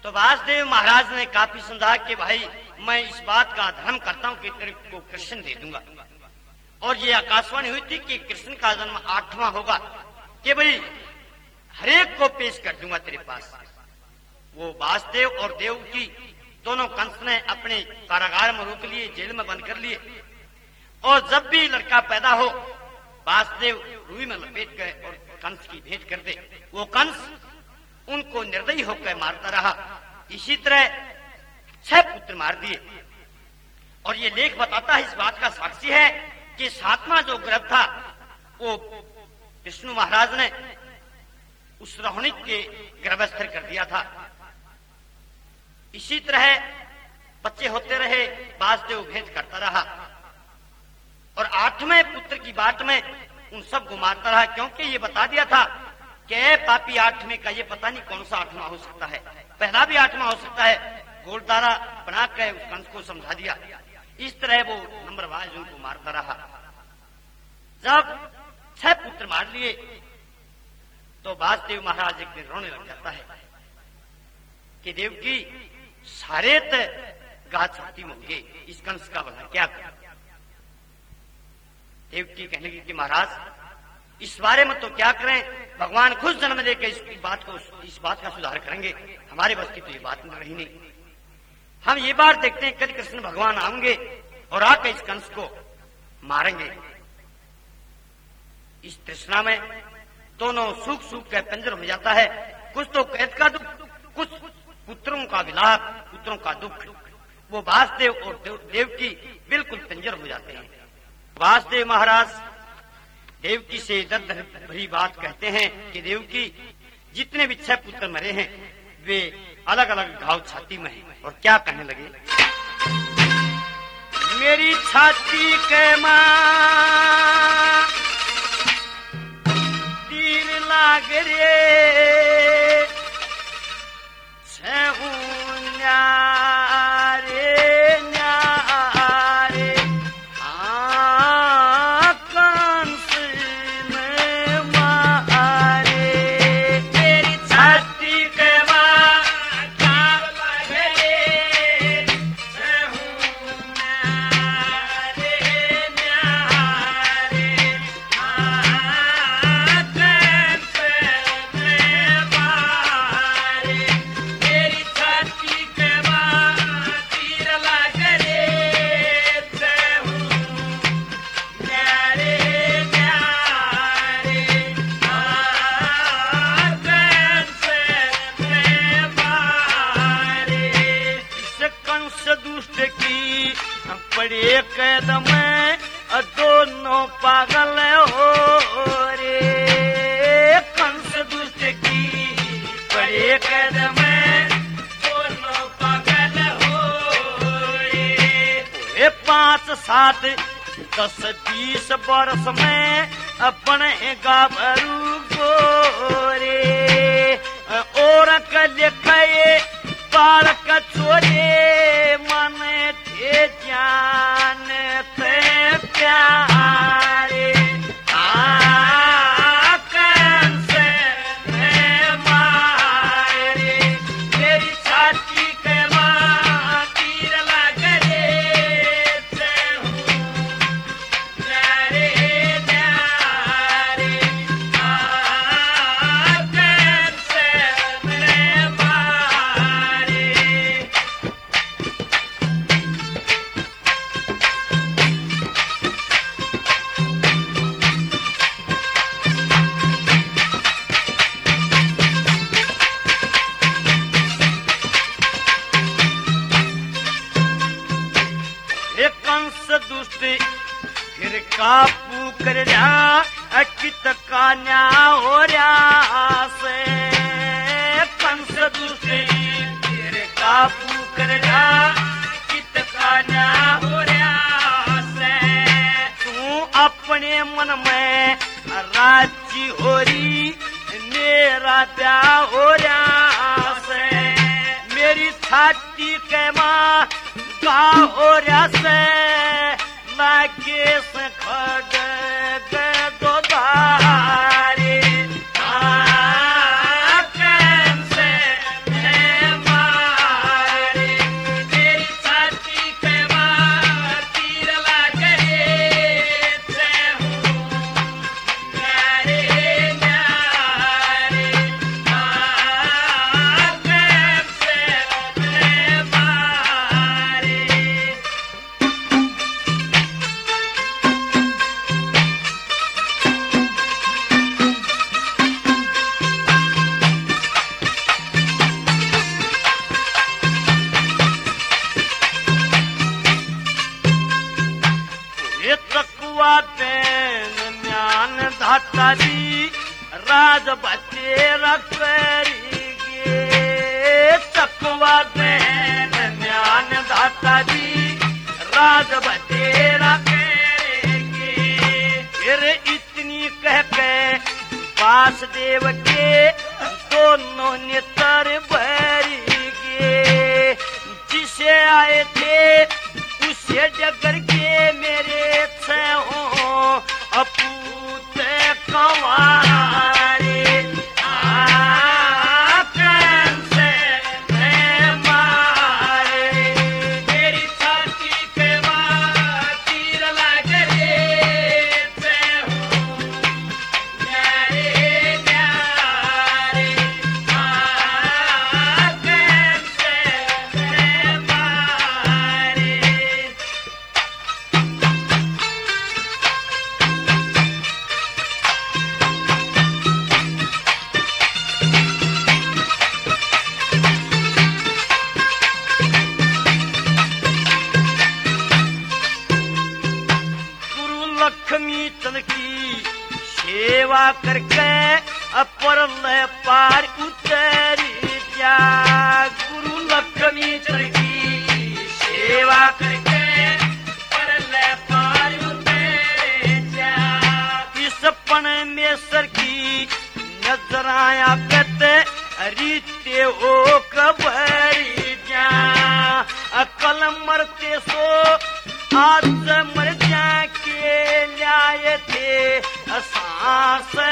तो वासुदेव महाराज ने काफी समझा कि भाई मैं इस बात का धर्म करता हूं कि तेरे को कृष्ण दे दूंगा। और ये आकाशवाणी हुई थी कि कृष्ण का जन्म 8वां होगा, कि भाई हरेक को पेश कर दूंगा तेरे पास। वो वासुदेव और देवकी दोनों कंस ने अपने कारागार में रोक लिए, जेल में बंद कर लिए। और जब भी लड़का पैदा हो वासुदेव रूई में लपेट गए और कंस की भेंट कर दे। वो कंस उनको निर्दयी होकर मारता रहा। इसी तरह 6 पुत्र मार दिए। और ये लेख बताता है, इस बात का साक्षी है कि 7वां जो गर्भ था वो विष्णु महाराज ने उस रोहिणी के गर्भस्थ कर दिया था। इसी तरह बच्चे होते रहे, वासुदेव भेंट करता रहा। और 8वें पुत्र की बाट में उन सब को मारता रहा, क्योंकि ये बता दिया था कि पापी 8वें का ये पता नहीं कौन सा 8वां हो सकता है, पहला भी 8वां हो सकता है। गोलदारा बनाकर उस कंस को समझा दिया। इस तरह वो नंबरवार उनको मारता रहा। जब 6 पुत्र मार लिए तो वासुदेव महाराज एक दिन रोने लग जाता है कि देवकी सारे गाछ छाती में हो गए, इस कंस का भला क्या करें। देवकी कहने लगी कि महाराज इस बारे में तो क्या करें, भगवान खुद जन्म लेकर इस बात का सुधार करेंगे, हमारे बस की तो ये बात रही नहीं। हम ये बात देखते हैं कभी कृष्ण भगवान आएंगे और आकर इस कंस को मारेंगे। इस तृष्णा में दोनों सूख सूख कर पंजर हो जाता है। कुछ तो कैद का दुख, कुछ पुत्रों का विलाप, पुत्रों का दुख। वो वासुदेव और देवकी बिल्कुल पंजर हो जाते हैं। वासुदेव महाराज देवकी से दर्द भरी बात कहते हैं कि देवकी जितने भी 6 पुत्र मरे हैं वे अलग अलग घाव छाती में हैं। और क्या कहने लगे, मेरी छाती के मां तीर लाग रे, कदम दोनों पागल हो रे, कंस दुष्ट की बड़े कदम दोनों पागल हो रे। 5, 7, 10, 20 वर्ष में अपने गाभरू गोरे और लिखे बालक छोरे मन थे जान थे प्यारे। कंस ने मारे मेरी छाती के मां तीर लग रे, प्यारे प्यारे। कंस ने मारे। कंस दुष्ट फिर काबू कर रहा कित का न्या हो रहा से। कंस दुष्ट फिर काबू कर रहा कित का न्या हो रहा से। तू अपने मन में राजी हो रही मेरा ब्याह हो रहा से। मेरी छाती के मां का हो रहा से लागे से खड़ दो धारे। कंस ने मारे चपवा पेन म्यान धातारी राज बतेरा करेगे चपवा पेन म्यान धातारी राज बतेरा करेगे। फिर इतनी कह के वासुदेव के दोनों नेत्र भरेगे। जिसे आए थे उसे डगर के मेरे छो अपूत कंवारे प्रेम से मैं मारे मेरी छाती पे तीर लग रे हो न्यारे न्यारे प्रेम से मैं मारे। लक्ष्मी चंद की सेवा करके अपर पार उतरी जा। गुरु लक्ष्मी चंद की सेवा करके अपर पार उतरी जा। इस परमेश्वर की नजर आया कहते रीते ओ कबरी जा। अकल मरते सो आज मर जा के लाए थे सांस